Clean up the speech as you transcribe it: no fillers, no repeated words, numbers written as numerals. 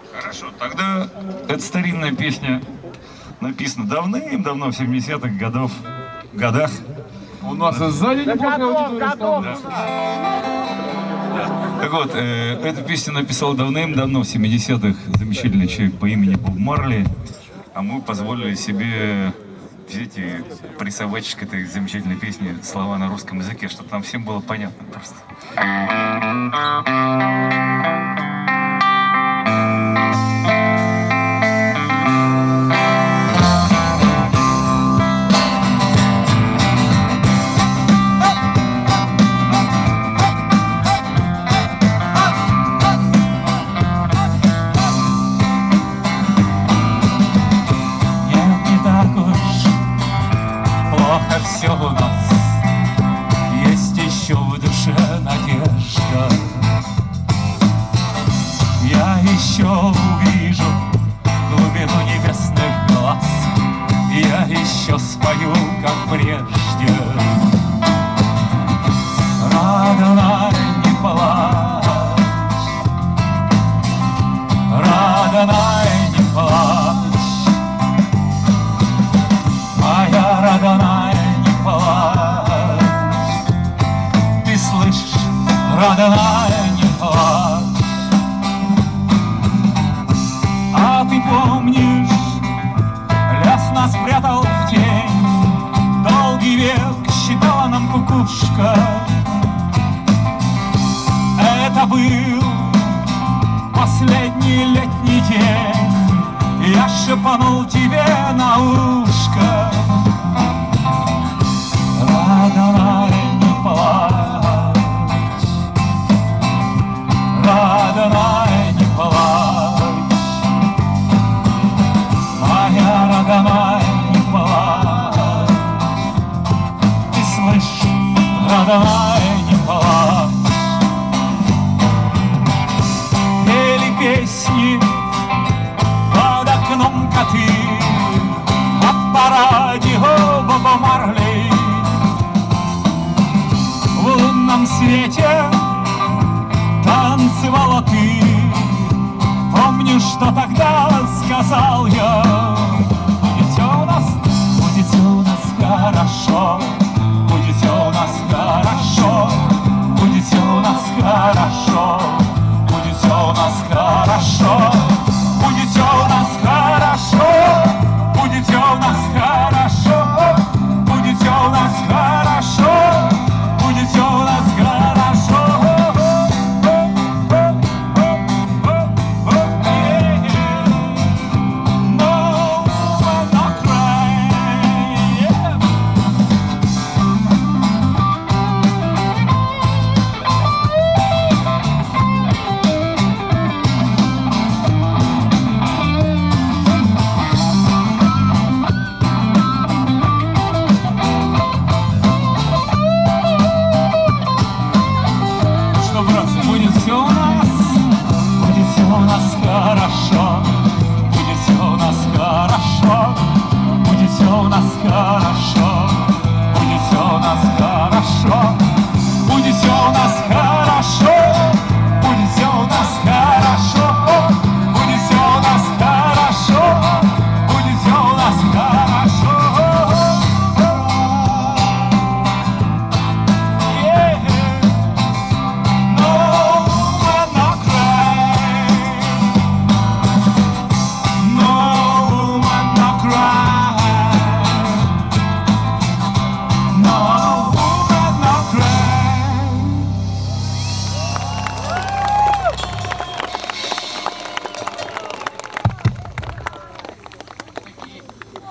Хорошо, тогда эта старинная песня написана давным-давно, в 70-х годах. У нас и сзади неплохая аудитория стала. Так вот, эту песню написал давным-давно, в 70-х, замечательный человек по имени Боб Марли, а мы позволили себе взять и прессовать к этой замечательной песне слова на русском языке, чтобы нам всем было понятно просто. Все у нас есть еще в душе надежда. Я еще увижу глубину небесных глаз, я еще спою, как прежде. Родная, не плачь, родная, не плачь, моя родная. Ты слышишь, родная, не плачь. А ты помнишь, лес нас спрятал в тень, долгий век считала нам кукушка. Это был последний летний день, я шепнул тебе на ушко. Родная, не плачь, родная, не плачь, моя родная, не плачь. Ты слышишь, родная, не плачь. Пели песни под окном коты, а по радио Боба Марли. В лунном свете танцевала ты. Помню, что тогда сказал я: будет все у нас хорошо, будет все у нас хорошо, будет все у нас хорошо, будет все у нас хорошо.